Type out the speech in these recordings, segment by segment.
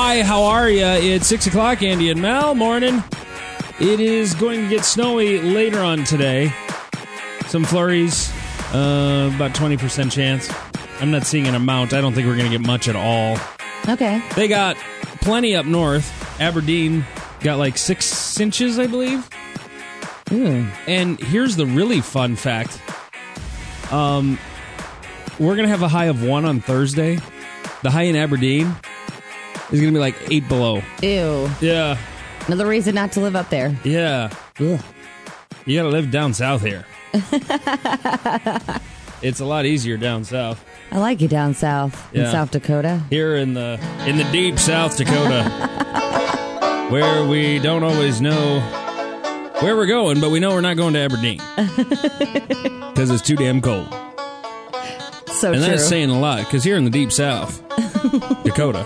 Hi, how are you? It's 6 o'clock, Andy and Mel. Morning. It is going to get snowy later on today. Some flurries, about 20% chance. I'm not seeing an amount. I don't think we're going to get much at all. Okay. They got plenty up north. Aberdeen got like 6 inches, I believe. And here's the really fun fact. We're going to have a high of 1 on Thursday. The high in Aberdeen is going to be like 8 below. Ew. Yeah. Another reason not to live up there. Yeah. Ugh. You got to live down south here. It's a lot easier down south. I like you down south in South Dakota. Here in the deep South Dakota, where we don't always know where we're going, but we know we're not going to Aberdeen because it's too damn cold. So and true. that's saying a lot, because here in the deep South Dakota,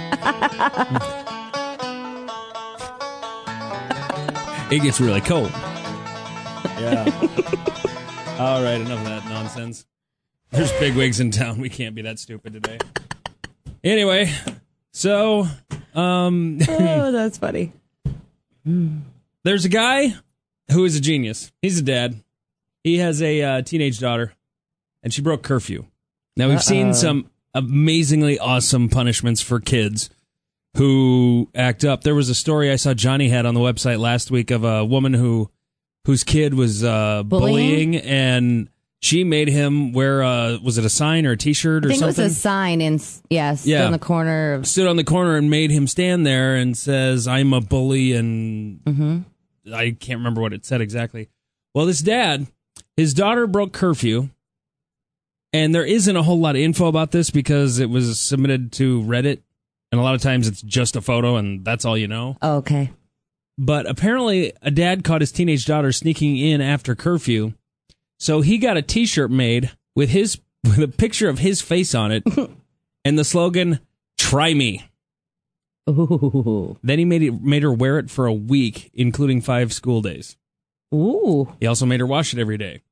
it gets really cold. Yeah. All right, enough of that nonsense. There's bigwigs in town. We can't be that stupid today. Anyway, so oh, that's funny. There's a guy who is a genius. He's a dad. He has a teenage daughter, and she broke curfew. Now, we've seen some amazingly awesome punishments for kids who act up. There was a story I saw Johnny had on the website last week of a woman whose kid was bullying, and she made him wear was it a sign or a T-shirt or something? I think it was a sign, stood on the corner. Stood on the corner and made him stand there and says, "I'm a bully," and I can't remember what it said exactly. Well, this dad, his daughter broke curfew, and there isn't a whole lot of info about this because it was submitted to Reddit, and a lot of times it's just a photo, and that's all you know. Oh, okay. But apparently a dad caught his teenage daughter sneaking in after curfew, so he got a T-shirt made with a picture of his face on it and the slogan, "Try me." Ooh. Then he made her wear it for a week, including 5 school days. Ooh. He also made her wash it every day.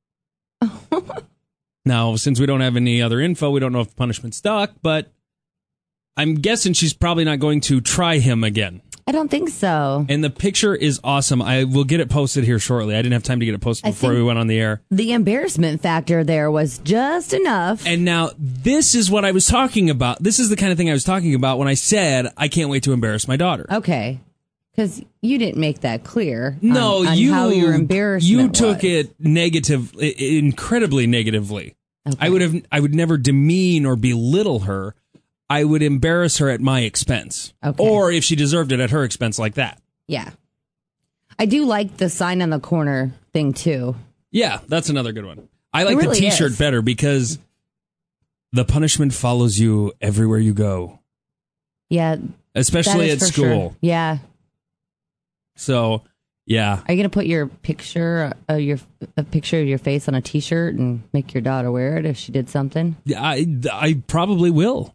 Now, since we don't have any other info, we don't know if the punishment stuck, but I'm guessing she's probably not going to try him again. I don't think so. And the picture is awesome. I will get it posted here shortly. I didn't have time to get it posted before we went on the air. The embarrassment factor there was just enough. And now, this is what I was talking about. This is the kind of thing I was talking about when I said, I can't wait to embarrass my daughter. Okay. Because you didn't make that clear. No, on how your embarrassment you took was. it incredibly negatively. Okay. I would never demean or belittle her. I would embarrass her at my expense. Okay. Or if she deserved it, at her expense, like that. Yeah. I do like the sign on the corner thing, too. Yeah, that's another good one. I like really the T-shirt is. better because the punishment follows you everywhere you go. Yeah. Especially that at is for school. Sure. Yeah. So, yeah. Are you going to put your picture, a picture of your face on a T-shirt and make your daughter wear it if she did something? I probably will.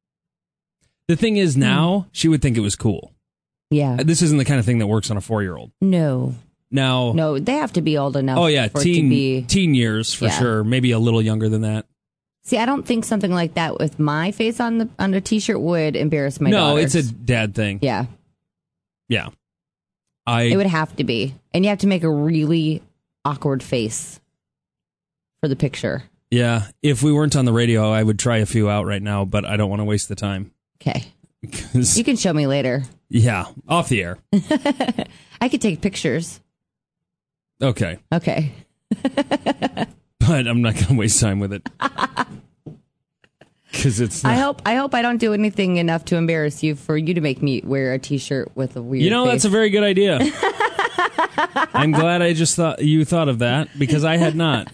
The thing is, now she would think it was cool. Yeah. This isn't the kind of thing that works on a 4-year-old. No. Now, No, they have to be old enough. oh yeah, for it to be. teen years for Yeah. sure. Maybe a little younger than that. See, I don't think something like that with my face on a T-shirt would embarrass my No, daughters. it's a dad thing. Yeah. Yeah. It would have to be. And you have to make a really awkward face for the picture. Yeah. If we weren't on the radio, I would try a few out right now, but I don't want to waste the time. Okay. 'Cause- You can show me later. yeah, off the air. I could take pictures. Okay. Okay. But I'm not going to waste time with it. Because it's not. I hope I don't do anything enough to embarrass you for you to make me wear a T-shirt with a weird face. That's a very good idea. I'm glad I just thought of that because I had not.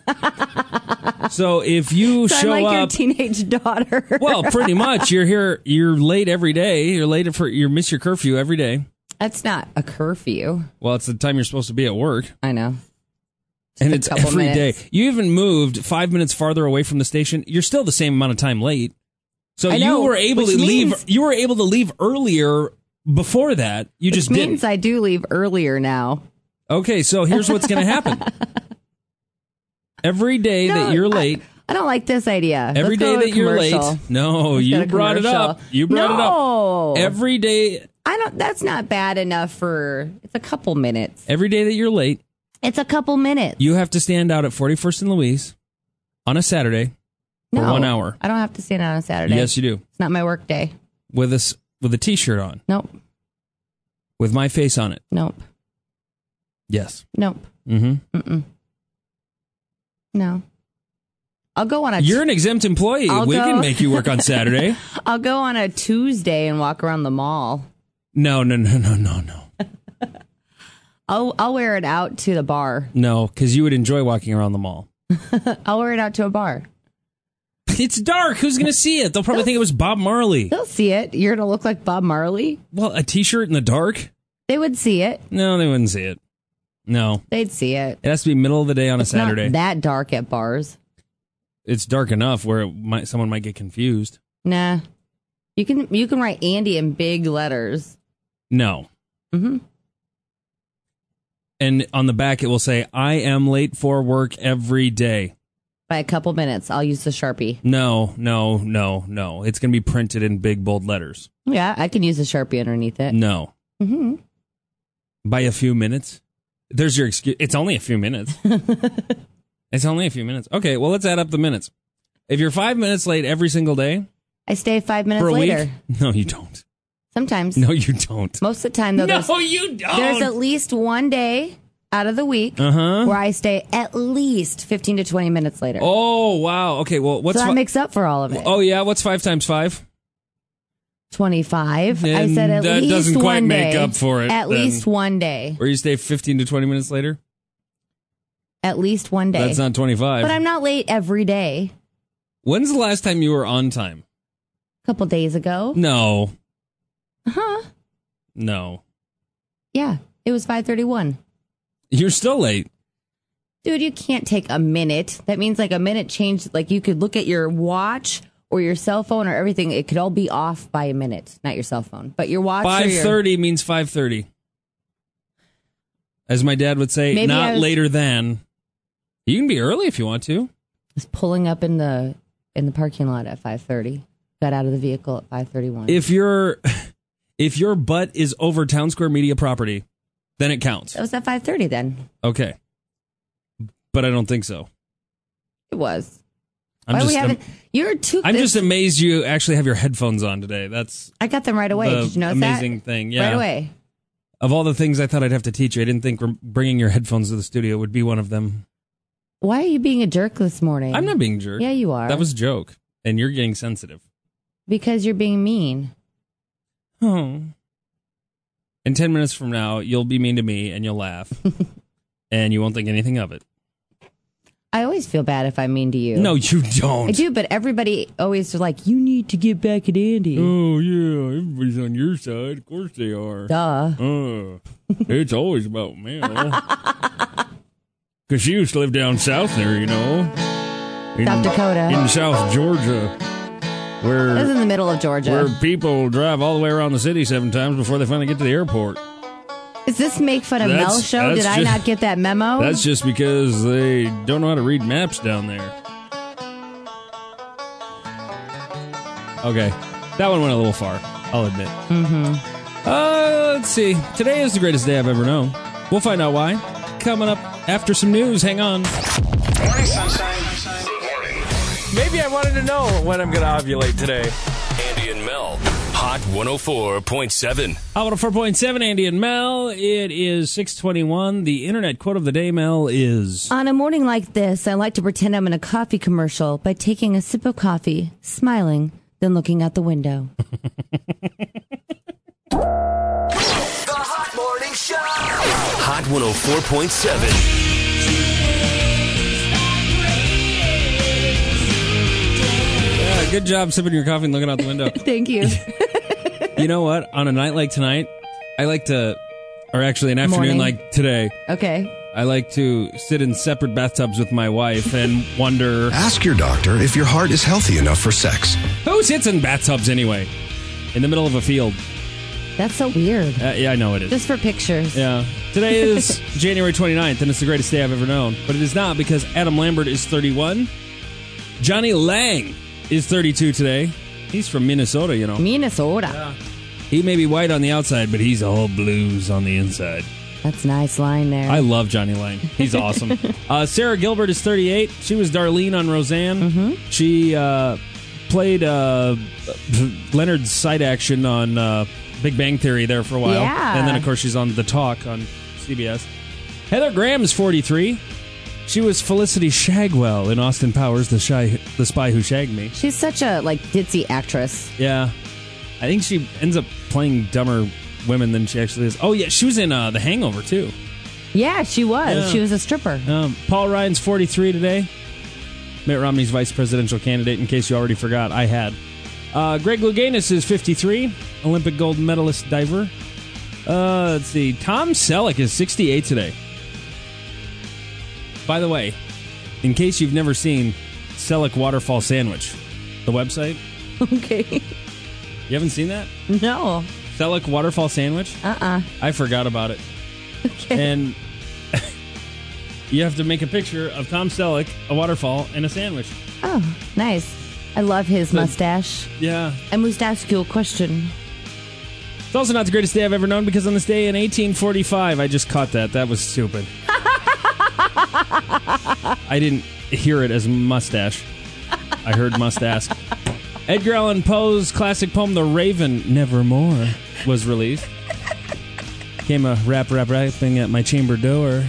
So if you So show I'm like up, your teenage daughter. well, pretty much you're here. You're late every day. You miss your curfew every day. That's not a curfew. Well, it's the time you're supposed to be at work, I know. and a it's couple every day. minutes. You even moved 5 minutes farther away from the station. You're still the same amount of time late. So I know, you were able which to leave. means- You were able to leave earlier before that. You just Which didn't. means I do leave earlier now. Okay, so here's what's going to happen. Every day that you're late, I I don't like this idea. Every Let's day go to that you're late. commercial. No, Let's go you to brought it up. commercial. You brought it No. up. Every day. I don't. That's not bad enough for. It's a couple minutes. Every day that you're late, It's a couple minutes. you have to stand out at 41st and Louise on a Saturday for No, 1 hour. I don't have to stand out on a Saturday. Yes, you do. It's not my work day. With a T-shirt on Nope. with my face on it. Nope. Yes. Nope. Mm-hmm. Mm-mm. No. I'll go on a. You're an exempt employee. We can make you work on Saturday. I'll go on a Tuesday and walk around the mall. No. I'll wear it out to the bar. No, because you would enjoy walking around the mall. I'll wear it out to a bar. It's dark. Who's going to see it? They'll probably think it was Bob Marley. They'll see it. You're gonna look like Bob Marley. Well, a T-shirt in the dark? They would see it. No, they wouldn't see it. No. They'd see it. It has to be middle of the day on a Saturday. Not that dark at bars. It's dark enough where someone might get confused. Nah. You can write Andy in big letters. No. Mm-hmm. And on the back it will say, I am late for work every day. By a couple minutes, I'll use the Sharpie. No. It's going to be printed in big, bold letters. Yeah, I can use a Sharpie underneath it. No. Mm-hmm. By a few minutes? There's your excuse. It's only a few minutes. It's only a few minutes. Okay, well, let's add up the minutes. If you're 5 minutes late every single day. I stay 5 minutes for a later. Week, no, you don't. Sometimes. No, you don't. Most of the time, though. No, you don't. There's at least one day out of the week where I stay at least 15 to 20 minutes later. Oh, wow. Okay, well, what's... So that makes up for all of it. Oh, yeah? What's 5 times 5? 25. And I said at that least doesn't quite one make day. up for it. At then. least one day. Where you stay 15 to 20 minutes later? At least one day. That's not 25. But I'm not late every day. When's the last time you were on time? A couple days ago. No. Huh? No. Yeah. It was 5:31. You're still late. Dude, you can't take a minute. That means like a minute change. Like you could look at your watch or your cell phone or everything. It could all be off by a minute. Not your cell phone, but your watch. 5:30 means 5:30. As my dad would say, Maybe not later than. You can be early if you want to. I was pulling up in the parking lot at 5:30. Got out of the vehicle at 5:31. If your butt is over Town Square Media property, then it counts. That was at 5:30 then. Okay. But I don't think so. It was. I'm just amazed you actually have your headphones on today. I got them right away. Did you notice that? Amazing thing. Yeah. Right away. Of all the things I thought I'd have to teach you, I didn't think bringing your headphones to the studio would be one of them. Why are you being a jerk this morning? I'm not being a jerk. Yeah, you are. That was a joke. And you're getting sensitive. Because you're being mean. Oh. In 10 minutes from now, you'll be mean to me and you'll laugh. And you won't think anything of it. I always feel bad if I'm mean to you. No, you don't. I do, but everybody always is like, you need to get back at Andy. Oh, yeah. Everybody's on your side. Of course they are. Duh. It's always about Mel. Because she used to live down south there, you know. South Dakota. In South Georgia. That's in the middle of Georgia. Where people drive all the way around the city 7 times before they finally get to the airport. Is this Make Fun of Mel show? Did I not get that memo? That's just because they don't know how to read maps down there. Okay. That one went a little far, I'll admit. Mm-hmm. Let's see. Today is the greatest day I've ever known. We'll find out why. Coming up after some news. Hang on. Morning, sunshine. Maybe I wanted to know when I'm going to ovulate today. Andy and Mel, Hot 104.7. Hot 104.7, Andy and Mel. It is 6:21. The internet quote of the day, Mel, is... On a morning like this, I like to pretend I'm in a coffee commercial by taking a sip of coffee, smiling, then looking out the window. The Hot Morning Show. Hot 104.7. Good job sipping your coffee and looking out the window. Thank you. You know what? On a night like tonight, I like to, or actually an afternoon like today. Okay. I like to sit in separate bathtubs with my wife and wonder... Ask your doctor if your heart is healthy enough for sex. Who sits in bathtubs anyway? In the middle of a field. That's so weird. Yeah, I know it is. Just for pictures. Yeah. Today is January 29th, and it's the greatest day I've ever known. But it is not because Adam Lambert is 31. Johnny Lang is 32 today. He's from Minnesota, you know. Minnesota. He may be white on the outside, but he's all blues on the inside. That's a nice line there. I love Johnny Lang. He's awesome. Sarah Gilbert is 38. She was Darlene on Roseanne. Mm-hmm. She played Leonard's side action on Big Bang Theory there for a while. Yeah. And then, of course, she's on The Talk on CBS. Heather Graham is 43. She was Felicity Shagwell in Austin Powers, The Spy Who Shagged Me. She's such a ditzy actress. Yeah. I think she ends up playing dumber women than she actually is. Oh, yeah. She was in The Hangover, too. Yeah, she was. Yeah. She was a stripper. Paul Ryan's 43 today. Mitt Romney's vice presidential candidate, in case you already forgot. I had. Greg Louganis is 53. Olympic gold medalist diver. Let's see. Tom Selleck is 68 today. By the way, in case you've never seen Selleck Waterfall Sandwich, the website. Okay. You haven't seen that? No. Selleck Waterfall Sandwich? I forgot about it. Okay. And you have to make a picture of Tom Selleck, a waterfall, and a sandwich. Oh, nice. I love his mustache. Yeah. I must ask you a question. It's also not the greatest day I've ever known because on this day in 1845, I just caught that. That was stupid. I didn't hear it as mustache. I heard must ask. Edgar Allan Poe's classic poem, The Raven, Nevermore, was released. Came a rapping at my chamber door.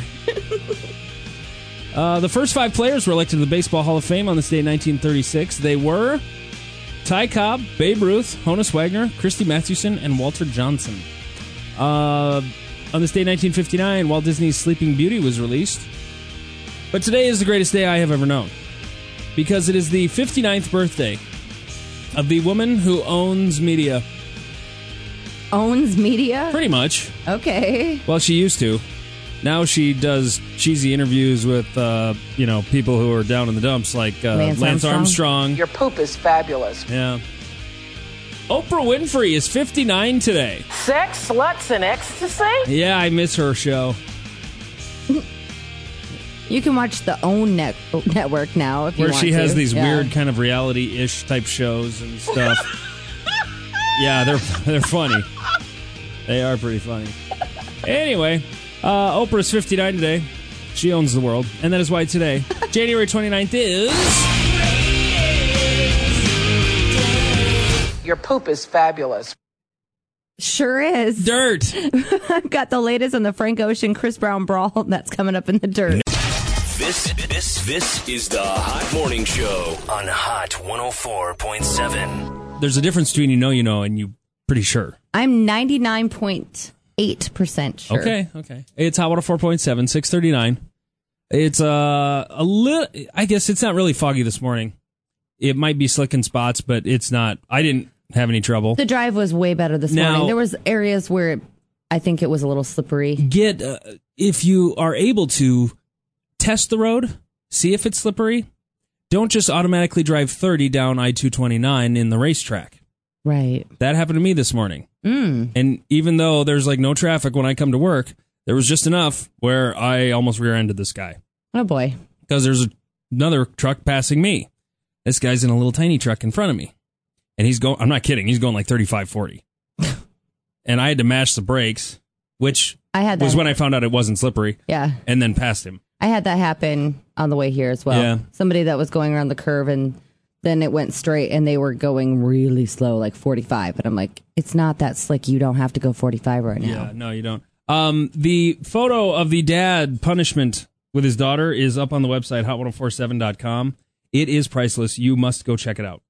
The first 5 players were elected to the Baseball Hall of Fame on this day in 1936. They were Ty Cobb, Babe Ruth, Honus Wagner, Christy Mathewson, and Walter Johnson. On this day in 1959, Walt Disney's Sleeping Beauty was released. But today is the greatest day I have ever known because it is the 59th birthday of the woman who owns media. Owns media? Pretty much. Okay. Well, she used to. Now she does cheesy interviews with, people who are down in the dumps, like Lance Armstrong. Your poop is fabulous. Yeah. Oprah Winfrey is 59 today. Sex, sluts, and ecstasy? Yeah, I miss her show. You can watch the OWN network now if you Where want she to. has these weird kind of reality-ish type shows and stuff. Yeah, they're funny. They are pretty funny. Anyway, Oprah's 59 today. She owns the world. And that is why today, January 29th is... Your poop is fabulous. Sure is. Dirt. I've got the latest on the Frank Ocean, Chris Brown brawl that's coming up in the dirt. This is the Hot Morning Show on Hot 104.7. There's a difference between you know, and you pretty sure. I'm 99.8% sure. Okay. It's Hot 104.7, 639. It's a little, I guess it's not really foggy this morning. It might be slick in spots, but it's not. I didn't have any trouble. The drive was way better this morning. There was areas where I think it was a little slippery. If you are able to test the road, see if it's slippery. Don't just automatically drive 30 down I-229 in the racetrack. Right. That happened to me this morning. And even though there's like no traffic when I come to work, there was just enough where I almost rear-ended this guy. Oh, boy. Because there's another truck passing me. This guy's in a little tiny truck in front of me. And he's going, I'm not kidding, he's going like 35, 40. And I had to mash the brakes, which was when I found out it wasn't slippery. Yeah. And then passed him. I had that happen on the way here as well. Yeah. Somebody that was going around the curve and then it went straight and they were going really slow, like 45. But I'm like, it's not that slick. You don't have to go 45 right now. Yeah, no, you don't. The photo of the dad punishment with his daughter is up on the website, hot1047.com. It is priceless. You must go check it out.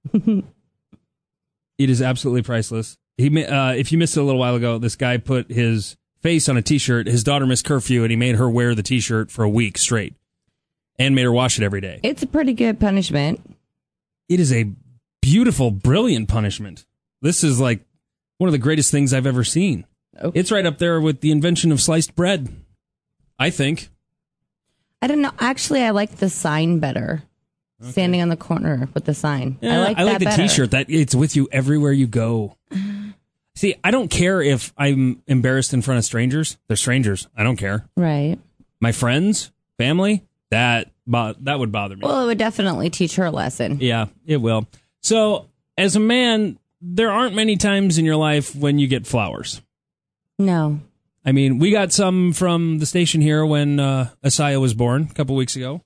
It is absolutely priceless. If you missed it a little while ago, this guy put his face on a T-shirt. His daughter missed curfew, and he made her wear the T-shirt for a week straight and made her wash it every day. It's a pretty good punishment. It is a beautiful, brilliant punishment. This is like one of the greatest things I've ever seen. Okay. It's right up there with the invention of sliced bread, I think. I don't know. Actually, I like the sign better. Okay. Standing on the corner with the sign. Yeah, I like the better. T-shirt. That it's with you everywhere you go. See, I don't care if I'm embarrassed in front of strangers. They're strangers. I don't care. Right. My friends, family, That would bother me. Well, it would definitely teach her a lesson. Yeah, it will. So, as a man, there aren't many times in your life when you get flowers. No. I mean, we got some from the station here when Asaya was born a couple weeks ago.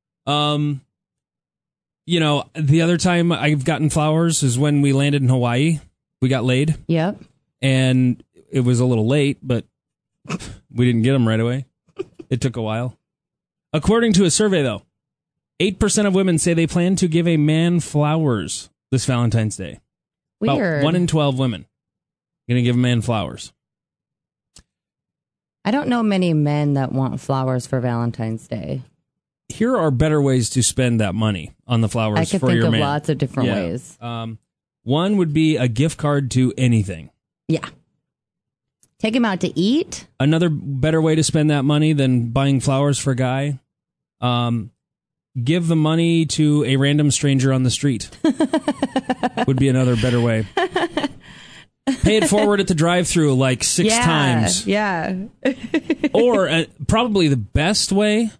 You know, the other time I've gotten flowers is when we landed in Hawaii. We got laid. Yep. And it was a little late, but we didn't get them right away. It took a while. According to a survey, though, 8% of women say they plan to give a man flowers this Valentine's Day. Weird. About 1 in 12 women going to give a man flowers. I don't know many men that want flowers for Valentine's Day. Here are better ways to spend that money on the flowers I could for think your of man. lots of different ways. One would be a gift card to anything. Yeah. Take him out to eat. Another better way to spend that money than buying flowers for a guy, give the money to a random stranger on the street. Would be another better way. Pay it forward at the drive-thru like 6 times. Yeah. Or probably the best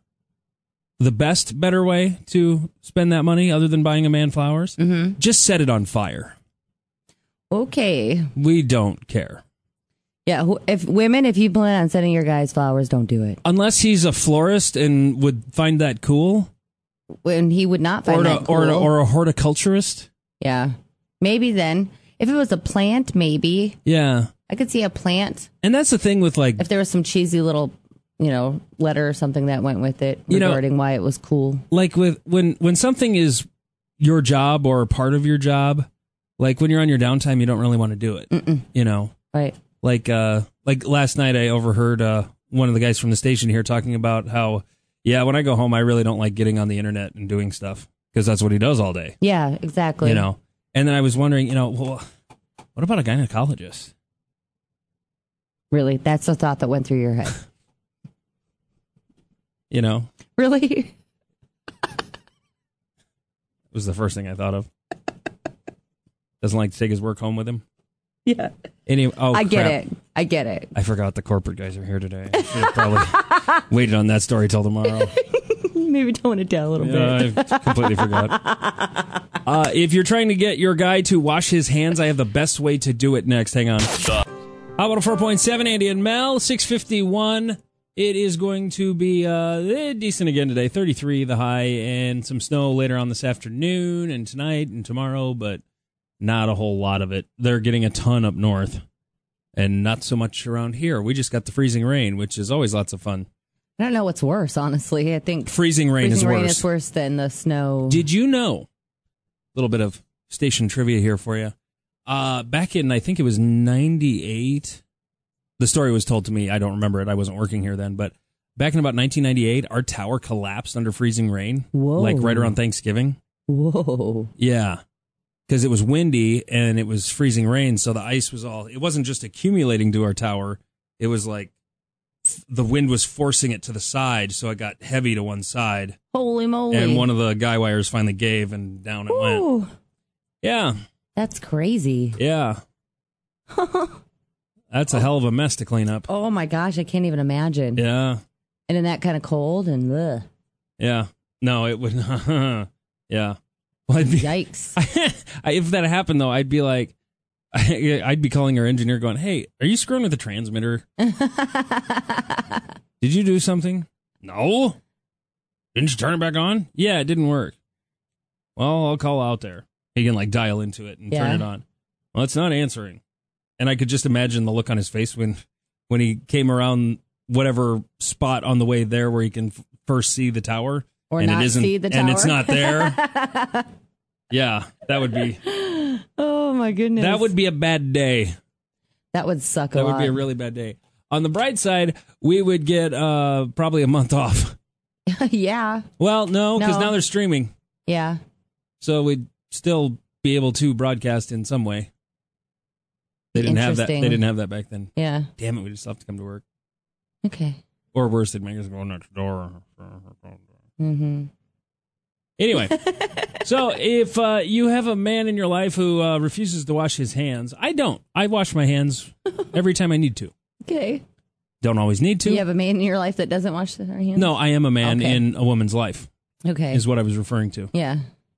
better way to spend that money other than buying a man flowers, just set it on fire. Okay. We don't care. Yeah, if you plan on sending your guys flowers, don't do it. Unless he's a florist and would find that cool. When he would not find that cool. Or a horticulturist. Yeah. Maybe then. If it was a plant, maybe. Yeah. I could see a plant. And that's the thing with like... If there was some cheesy little, letter or something that went with it regarding why it was cool. Like with when something is your job or part of your job, like when you're on your downtime, you don't really want to do it. Right. Like last night I overheard one of the guys from the station here talking about how, when I go home, I really don't like getting on the internet and doing stuff because that's what he does all day. Yeah, exactly. And then I was wondering, well, what about a gynecologist? Really? That's the thought that went through your head. It Really? was the first thing I thought of. Doesn't like to take his work home with him. Yeah. I get it. I forgot the corporate guys are here today. I should have probably waited on that story till tomorrow. Maybe tone it down a little bit. I completely forgot. If you're trying to get your guy to wash his hands, I have the best way to do it next. Hang on. Hot 4.7, Andy and Mel, 6:51. It is going to be decent again today. 33 the high, and some snow later on this afternoon and tonight and tomorrow, but not a whole lot of it. They're getting a ton up north and not so much around here. We just got the freezing rain, which is always lots of fun. I don't know what's worse, honestly. I think freezing rain is worse than the snow. Did you know? A little bit of station trivia here for you. Back in, I think it was 98. The story was told to me. I don't remember it. I wasn't working here then. But back in about 1998, our tower collapsed under freezing rain. Whoa. Like right around Thanksgiving. Whoa. Yeah. Because it was windy and it was freezing rain. So the ice was it wasn't just accumulating to our tower. It was like the wind was forcing it to the side. So it got heavy to one side. Holy moly. And one of the guy wires finally gave and down it went. Yeah. That's crazy. Yeah. That's a hell of a mess to clean up. Oh my gosh, I can't even imagine. Yeah. And in that kind of cold and ugh. Yeah. No, it would. Yeah. Well, yikes. If that happened, though, I'd be like, I'd be calling our engineer going, hey, are you screwing with the transmitter? Did you do something? No. Didn't you turn it back on? Yeah, it didn't work. Well, I'll call out there. He can dial into it and turn it on. Well, it's not answering. And I could just imagine the look on his face when he came around whatever spot on the way there where he can first see the tower. Or and not it isn't, see the tower. And it's not there. Yeah, that would be. Oh, my goodness. That would be a bad day. That would suck a lot. lot. That would be a really bad day. On the bright side, we would get probably a month off. Yeah. Well, no, because now they're streaming. Yeah. So we'd still be able to broadcast in some way. They didn't have that. They didn't have that back then. Yeah. Damn it, we just have to come to work. Okay. Or worse, they'd make us go next door. Mm-hmm. Anyway, so if you have a man in your life who refuses to wash his hands, I don't. I wash my hands every time I need to. Okay. Don't always need to. Do you have a man in your life that doesn't wash their hands? No, I am a man Okay. in a woman's life, Okay. is what I was referring to. Yeah.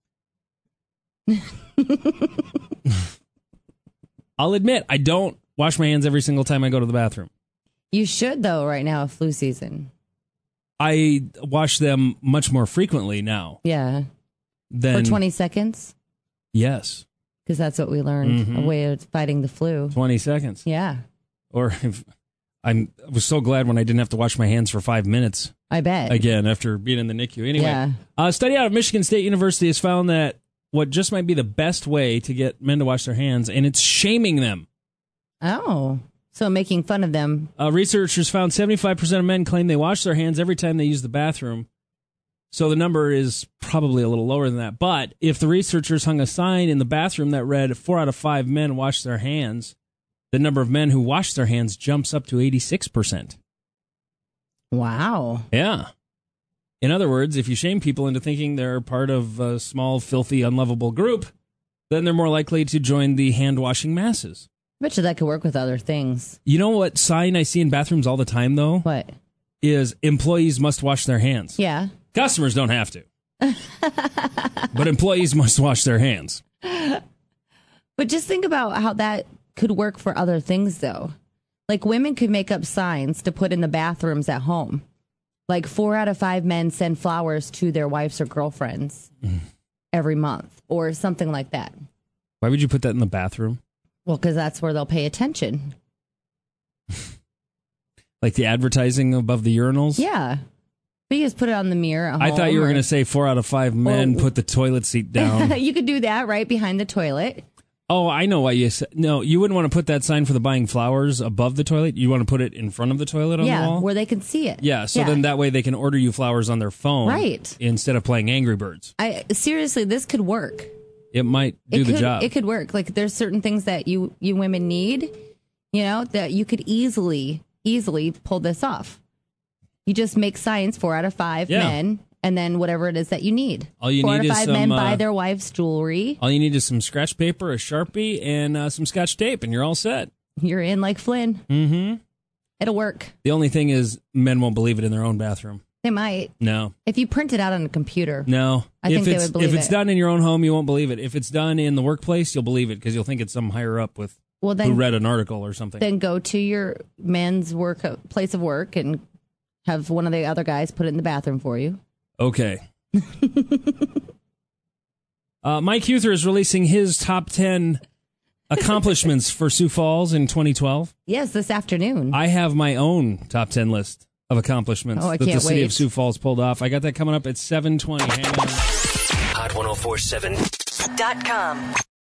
I'll admit, I don't wash my hands every single time I go to the bathroom. You should, though, right now, flu season. I wash them much more frequently now Yeah. than... For 20 seconds? Yes, Because that's what we learned. A way of fighting the flu. 20 seconds. Yeah. Or if I was so glad when I didn't have to wash my hands for 5 minutes I bet. again after being in the NICU. Anyway, Yeah. a study out of Michigan State University has found that what just might be the best way to get men to wash their hands, and it's shaming them. Oh. So making fun of them. Researchers found 75% of men claim they wash their hands every time they use the bathroom. So the number is probably a little lower than that. But if the researchers hung a sign in the bathroom that read 4 out of 5 men wash their hands, the number of men who wash their hands jumps up to 86%. Wow. Yeah. In other words, if you shame people into thinking they're part of a small, filthy, unlovable group, then they're more likely to join the hand-washing masses. I bet you that could work with other things. You know what sign I see in bathrooms all the time, though? What? Is employees must wash their hands. Yeah. Customers don't have to. But employees must wash their hands. But just think about how that could work for other things, though. Like women could make up signs to put in the bathrooms at home. Like 4 out of 5 men send flowers to their wives or girlfriends every month or something like that. Why would you put that in the bathroom? Well, because that's where they'll pay attention. Like the advertising above the urinals? Yeah. But you just put it on the mirror at I home thought you were or- going to say 4 out of 5 men put the toilet seat down. You could do that right behind the toilet. Oh, I know why you said. No, you wouldn't want to put that sign for the buying flowers above the toilet. You want to put it in front of the toilet on the Yeah, wall? where they can see it. Yeah, so then that way they can order you flowers on their phone. Right. Instead of playing Angry Birds. Seriously, this could work. It might do the job. It could work. Like there's certain things that you women need, that you could easily pull this off. You just make signs 4 out of 5 men, and then whatever it is that you need. All you 4 need out of is 5 men buy their wives jewelry. All you need is some scratch paper, a Sharpie, and some Scotch tape, and you're all set. You're in like Flynn. Mm-hmm. It'll work. The only thing is men won't believe it in their own bathroom. They might. No. If you print it out on a computer. No. I think they would believe If it's it. done in your own home, you won't believe it. If it's done in the workplace, you'll believe it because you'll think it's some higher up who read an article or something. Then go to your men's place of work and have one of the other guys put it in the bathroom for you. Okay. Mike Huther is releasing his top 10 accomplishments for Sioux Falls in 2012. Yes, this afternoon. I have my own top 10 list of accomplishments I that the can't city wait. of Sioux Falls pulled off. I got that coming up at 7:20. Hang on. Hot 1047. .com.